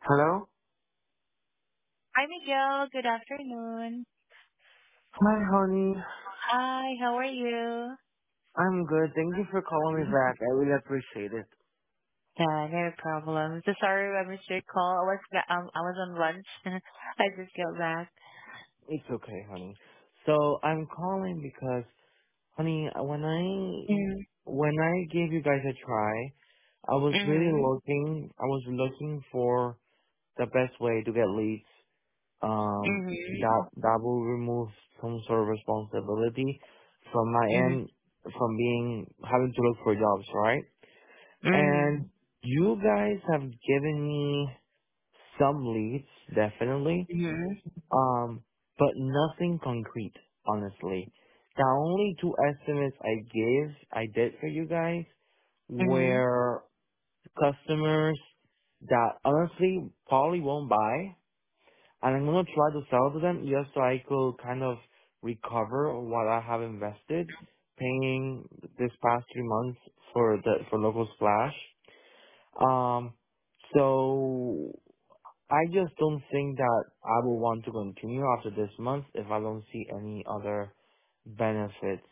Hello? Hi, Miguel. Good afternoon. Hi, honey. Hi, how are you? I'm good. Thank you for calling me back. I really appreciate it. Yeah, no problem. So sorry I missed your call. I was on lunch. I just got back. It's okay, honey. So I'm calling because, honey, Mm, when I gave you guys a try, mhm, I was looking for the best way to get leads. mhm, That will remove some sort of responsibility from my mhm, end, from having to look for jobs, right? mhm, And you guys have given me some leads, definitely, mhm, but nothing concrete, honestly. The only two estimates I did for you guys mhm. were customers that honestly probably won't buy, and I'm gonna try to sell to them just so I could kind of recover what I have invested, paying this past 3 months for local splash. Um, so I just don't think that I will want to continue after this month if I don't see any other benefits.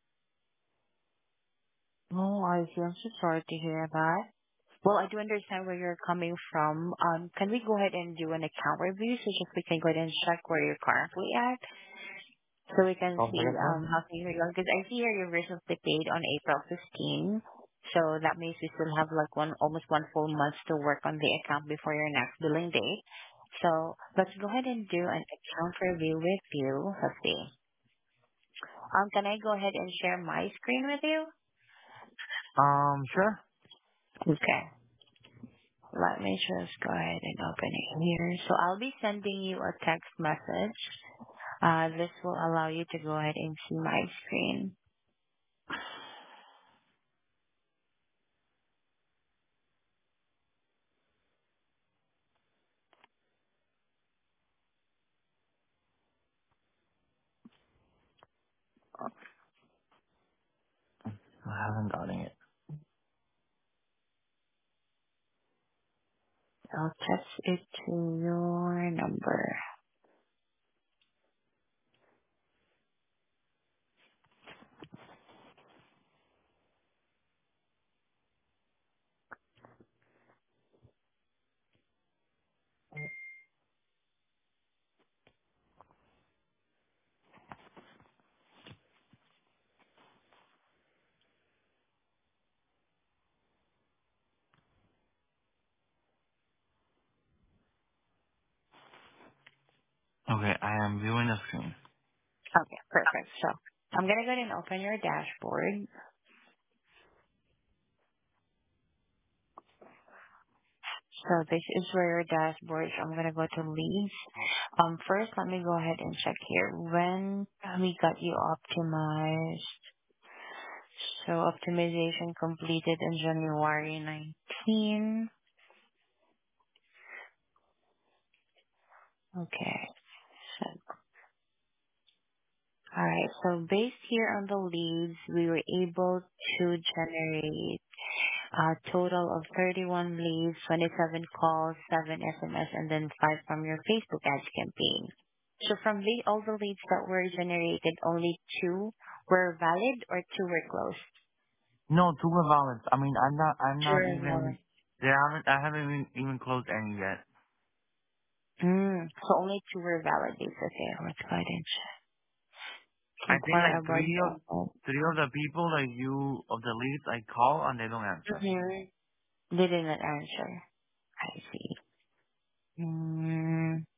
Oh, I see. I'm so sorry to hear that. Well, I do understand where you're coming from. Can we go ahead and do an account review so just we can go ahead and check where you're currently at? So we can Sounds see like a plan? how things are going. Because I see here you recently paid on April 15. So that means we still have like almost one full month to work on the account before your next billing date. So let's go ahead and do an account review with you. Let's see. Can I go ahead and share my screen with you? Sure. Okay. Let me just go ahead and open it here. So I'll be sending you a text message. This will allow you to go ahead and see my screen. I haven't gotten it. I'll text it to your number. Okay, I am viewing the screen. Okay, perfect. So I'm gonna go ahead and open your dashboard. So this is where your dashboard. So I'm gonna go to leads. First let me go ahead and check here when we got you optimized. So optimization completed in January 19. Okay. So, all right. So based here on the leads, we were able to generate a total of 31 leads, 27 calls, 7 SMS, and then 5 from your Facebook ads campaign. So from all the leads that were generated, only 2 were valid or 2 were closed? No, two were valid. I mean, I'm 2 not were valid. even, I haven't even closed any yet. So only 2 were valid leads. Okay, let's go ahead and I think inquire like about that. three of the people, of the leads I call and they don't answer. Mm-hmm. They did not answer. I see. Mm.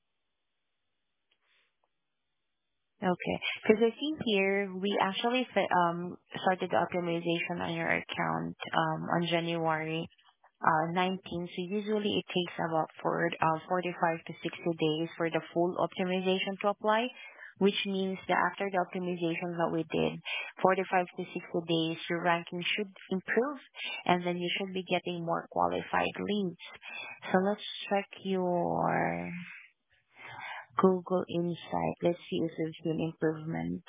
Okay. Because I see here, we actually started the optimization on your account on January 19. So usually it takes about 45 to 60 days for the full optimization to apply, which means that after the optimization that we did, 45 to 60 days, your ranking should improve, and then you should be getting more qualified leads. So let's check your Google Insight. Let's see if there's been improvement.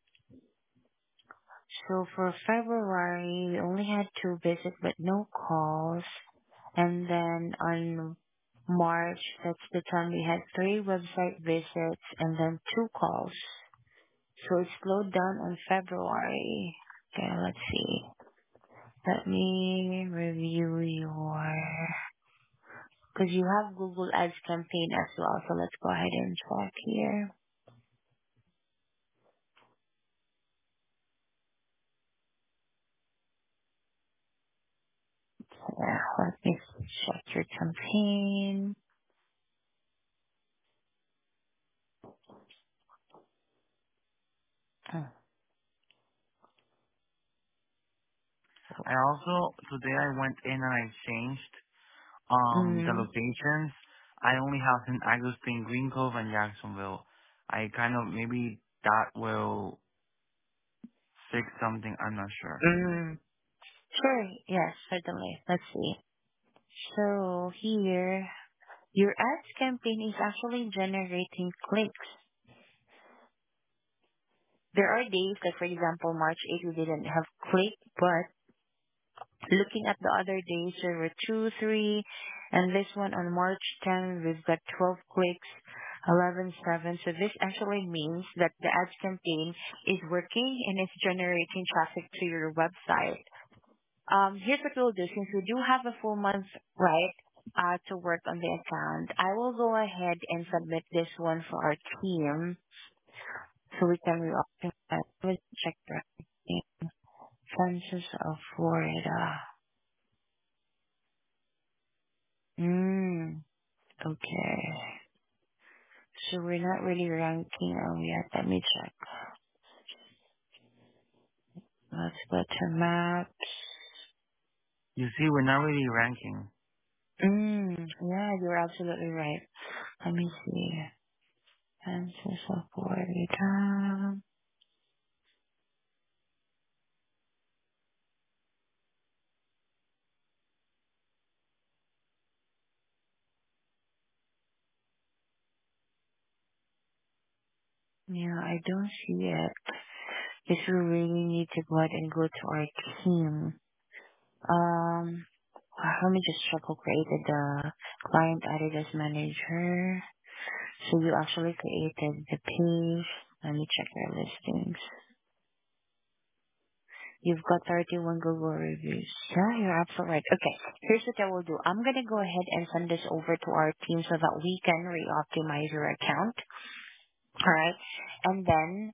So for February, we only had 2 visits but no calls. And then on March, that's the time we had 3 website visits and then 2 calls. So it slowed down on February. Okay, let's see. Let me review your, because you have Google Ads campaign as well. So let's go ahead and check here. Yeah, let me check your campaign. Oh. I also today I went in and I changed the Mm, locations. I only have St. Augustine, Green Cove, and Jacksonville. I kind of maybe that will fix something. I'm not sure. mm. Sure, yes, certainly. Let's see. So here, your ads campaign is actually generating clicks. There are days, like for example, March 8th, we didn't have click, but looking at the other days, there were 2, 3, and this one on March 10th, we've got 12 clicks, 11, 7. So this actually means that the ads campaign is working and it's generating traffic to your website. Here's what we'll do. Since we do have a full month, right, to work on the account, I will go ahead and submit this one for our team so we can reoptimize. Let's check the census of Florida. Okay. So we're not really ranking yet. Let me check. Let's go to maps. You see, we're not really ranking. Yeah, you're absolutely right. Let me see. Census of Florida. Yeah, I don't see it. Guess we really need to go ahead and go to our team. Let me just check who created the client added as manager. So you actually created the page. Let me check your listings. You've got 31 Google reviews. Yeah, you're absolutely right. Okay, here's what I will do. I'm going to go ahead and send this over to our team so that we can re-optimize your account. All right. And then,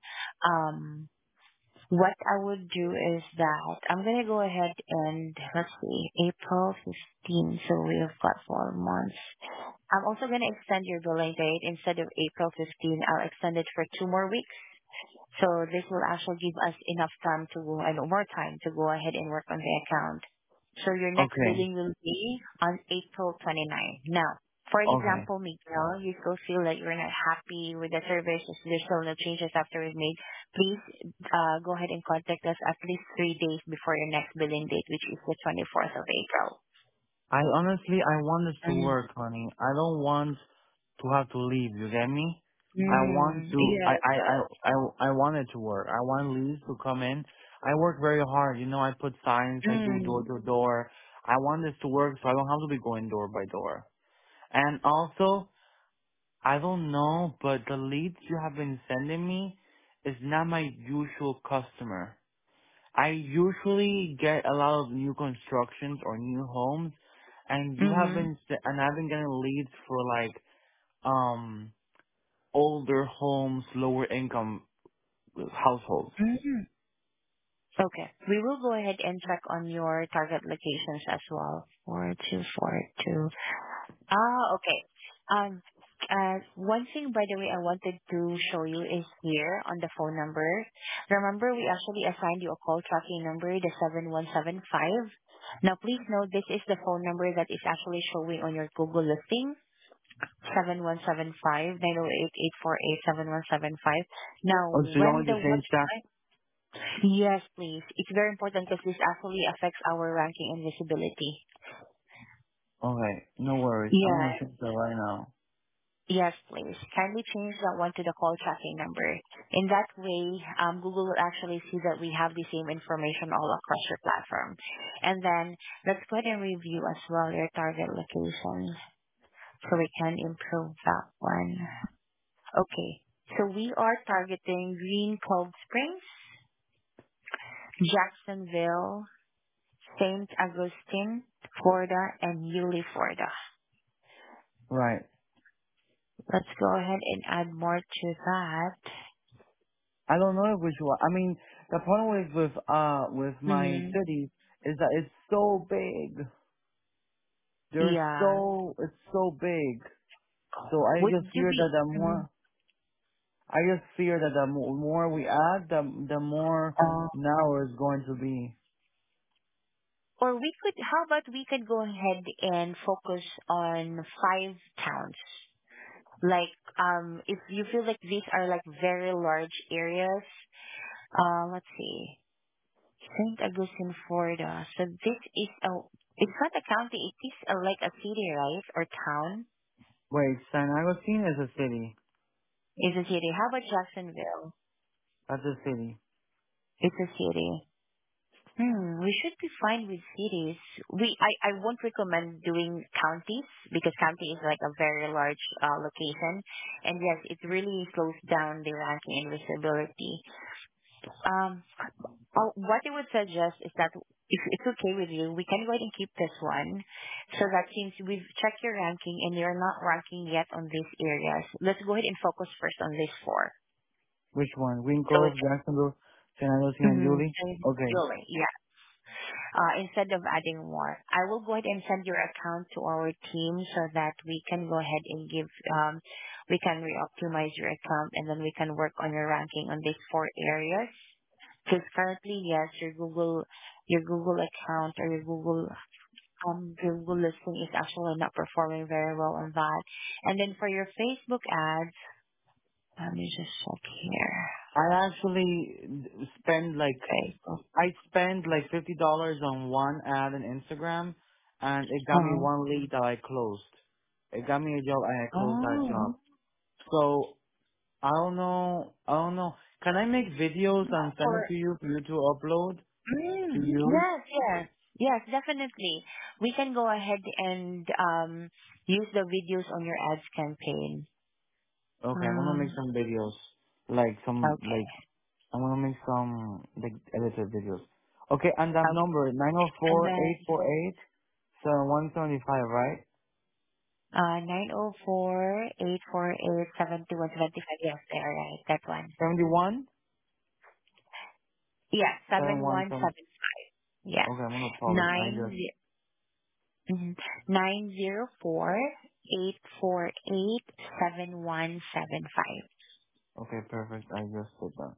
what I would do is that I'm going to go ahead and, let's see, April 15. So we have got 4 months. I'm also going to extend your billing date. Instead of April 15, I'll extend it for 2 more weeks. So this will actually give us enough time to go, and more time to go ahead and work on the account. So your next Okay. billing will be on April 29. Now, for Okay. example, Miguel, you still feel that you're not happy with the service, there's still no changes after we've made, please go ahead and contact us at least 3 days before your next billing date, which is the 24th of April. I honestly, I want this to Mm. work, honey. I don't want to have to leave. You get me? I want to. Yes, yes. I want it to work. I want leads to come in. I work very hard. You know, I put signs. I do door Mm. to door. I want this to work, so I don't have to be going door by door. And also, I don't know, but the leads you have been sending me is not my usual customer. I usually get a lot of new constructions or new homes, and Mm-hmm. and I've been getting leads for like older homes, lower income households. Mm-hmm. Okay. We will go ahead and check on your target locations as well. 4242. Okay. Um, one thing, by the way, I wanted to show you is here on the phone number. Remember, we actually assigned you a call tracking number, the 7175. Now, please note this is the phone number that is actually showing on your Google listing, 7175 908-848-7175. Now, Oh, so you when want me the to change that? website Yes, please. It's very important because this actually affects our ranking and visibility. Okay, no worries. I'm Yeah. gonna change that right now. Yes, please. Kindly change that one to the call tracking number. In that way, Google will actually see that we have the same information all across your platform. And then let's go ahead and review as well your target locations. so we can improve that one. Okay. So we are targeting Green Cove Springs, Jacksonville, St. Augustine, Florida, and Yulee, Florida. Right. Let's go ahead and add more to that. I don't know which one. I mean, the problem is with my Mm-hmm. city is that it's so big. Yeah. It's so big. So I Would just you fear be, that I just fear that the more we add, the more uh, narrow it's going to be. or we could, how about we could go ahead and focus on 5 towns? Like, if you feel like these are like very large areas, let's see. St. Augustine, Florida. So this is it's not a county, it is like a city, right? Or town? Wait, San Agustin is a city. It's a city. How about Jacksonville? That's a city. It's a city. We should be fine with cities. I won't recommend doing counties because county is like a very large location. And yes, it really slows down the ranking and visibility. Um, what I would suggest is that if it's okay with you, we can go ahead and keep this one so that since we've checked your ranking and you're not ranking yet on these areas, let's go ahead and focus first on these four. Which one? Green So Cove, Jacksonville, San Agustin, and Yulee? Okay. Julie, yeah. Instead of adding more, I will go ahead and send your account to our team so that we can go ahead and we can re-optimize your account and then we can work on your ranking on these 4 areas. Because currently, yes, your Google account or your Google listing is actually not performing very well on that. And then for your Facebook ads, let me just check here. I actually spend like Facebook. $50 on one ad on Instagram, and it got me Oh. one lead that I closed. It got me a job, and I closed that Oh. job. So I don't know. Can I make videos and send it For to you for you to upload to use? yes, yes, yes, definitely. We can go ahead and use the videos on your ads campaign. Okay, I'm gonna make Um, some videos, like okay, I'm gonna make some like edited videos. Okay, and that okay. number nine zero And four then eight four eight 175, right? 904-848-7175. Yes, there, right. That one. 71. Yeah, Seven one 7175. seven. Yes. Okay, I'm gonna call it. I Nine just. 904-848-7175. Okay, perfect. I just did that.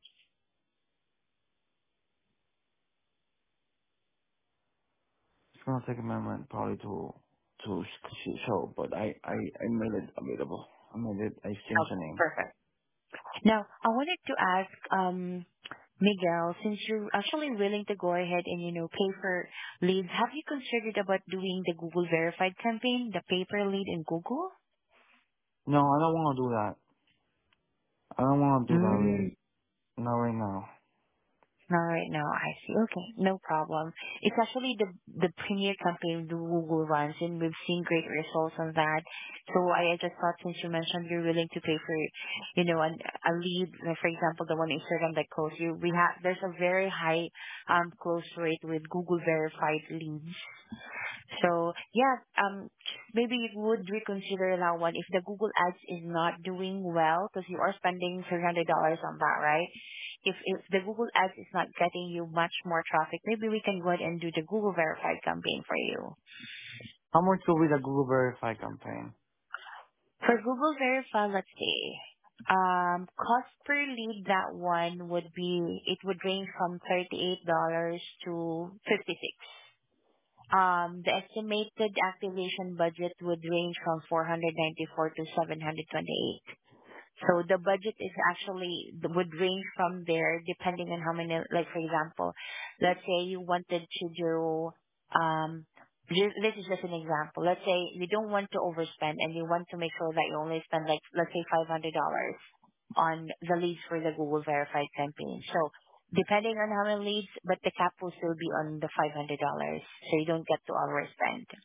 It's gonna take a moment probably to show, but I made it available. I made it. I changed Oh, the name. perfect. Now, I wanted to ask, Miguel, since you're actually willing to go ahead and, pay for leads, have you considered about doing the Google Verified campaign, the pay per lead in Google? No, I don't want to do that. I don't want to do that Mm. really. Not right now. All right, now I see. Okay, no problem. It's actually the premier campaign the Google runs, and we've seen great results on that. So I just thought since you mentioned you're willing to pay for, a lead, like for example, the one Instagram that close you, there's a very high close rate with Google verified leads. So yeah, maybe you would reconsider that one if the Google Ads is not doing well because you are spending $300 on that, right? If the Google Ads is not getting you much more traffic, maybe we can go ahead and do the Google Verified campaign for you. How much will be the Google Verify campaign? For Google Verify, let's see. Cost per lead, that one it would range from $38 to 56. The estimated activation budget would range from 494 to 728. So the budget is actually would range from there depending on how many, like for example, let's say you wanted to do, um, this is just an example. Let's say you don't want to overspend and you want to make sure that you only spend like, let's say $500 on the leads for the Google Verified campaign. So depending on how many leads, but the cap will still be on the $500 so you don't get to overspend.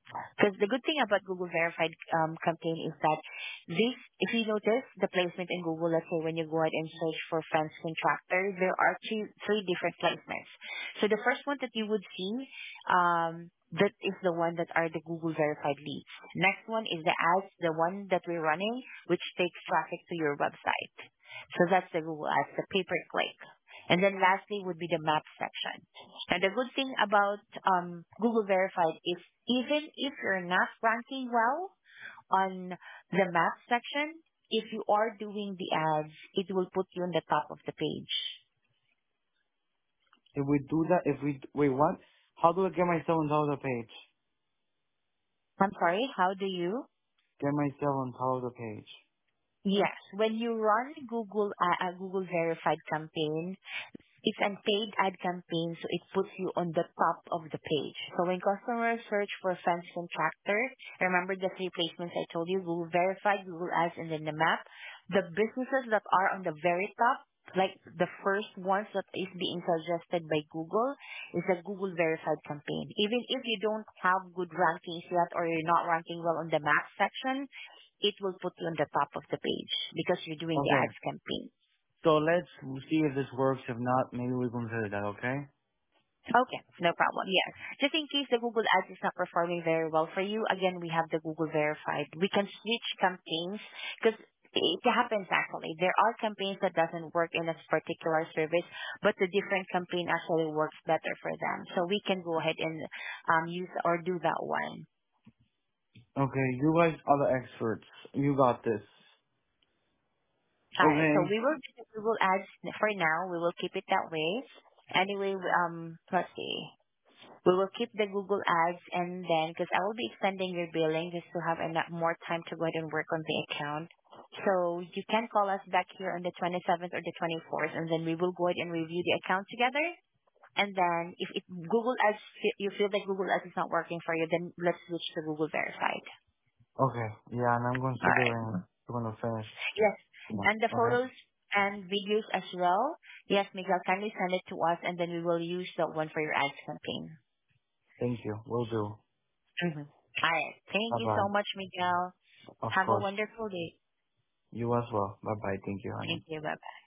Because the good thing about Google Verified campaign is that this, if you notice the placement in Google, let's say when you go ahead and search for fence contractor, there are three different placements. So the first one that you would see, that is the one that are the Google Verified leads. Next one is the ads, the one that we're running, which takes traffic to your website. So that's the Google ads, the pay-per-click. And then lastly would be the map section. And the good thing about Google Verified is even if you're not ranking well on the map section, if you are doing the ads, it will put you on the top of the page. If we do that, if we wait, what? How do I get myself on top of the page? I'm sorry, how do you? Get myself on top of the page. Yes, when you run Google Verified campaign, it's an paid ad campaign, so it puts you on the top of the page. So when customers search for fence contractor, remember the three placements I told you, Google Verified, Google Ads, and then the map. The businesses that are on the very top, like the first ones that is being suggested by Google, is a Google Verified campaign. Even if you don't have good rankings yet or you're not ranking well on the map section, it will put you on the top of the page because you're doing the Okay. ads campaign. So let's see if this works. If not, maybe we consider that, okay? Okay, no problem. Yes. Just in case the Google Ads is not performing very well for you, again, we have the Google Verified. We can switch campaigns because it happens actually. There are campaigns that doesn't work in a particular service, but the different campaign actually works better for them. So we can go ahead and use or do that one. Okay, you guys are the experts. You got this. All right. So Okay. we will do the Google Ads for now. We will keep it that way. Anyway, let's see. We will keep the Google Ads and then, because I will be extending your billing just to have enough more time to go ahead and work on the account. So you can call us back here on the 27th or the 24th, and then we will go ahead and review the account together. And then if Google Ads, you feel that Google Ads is not working for you, then let's switch to Google Verified. Okay. Yeah, and I'm All right. considering we're gonna finish. Yes. Yeah. And the Okay. photos and videos as well. Yes, Miguel, kindly send it to us, and then we will use that one for your ads campaign. Thank you. Will do. Mm-hmm. All right. Thank Bye you bye. so much, Miguel. Of Have a course. wonderful day. You as well. Bye bye. Thank you, honey. Thank you. Bye-bye.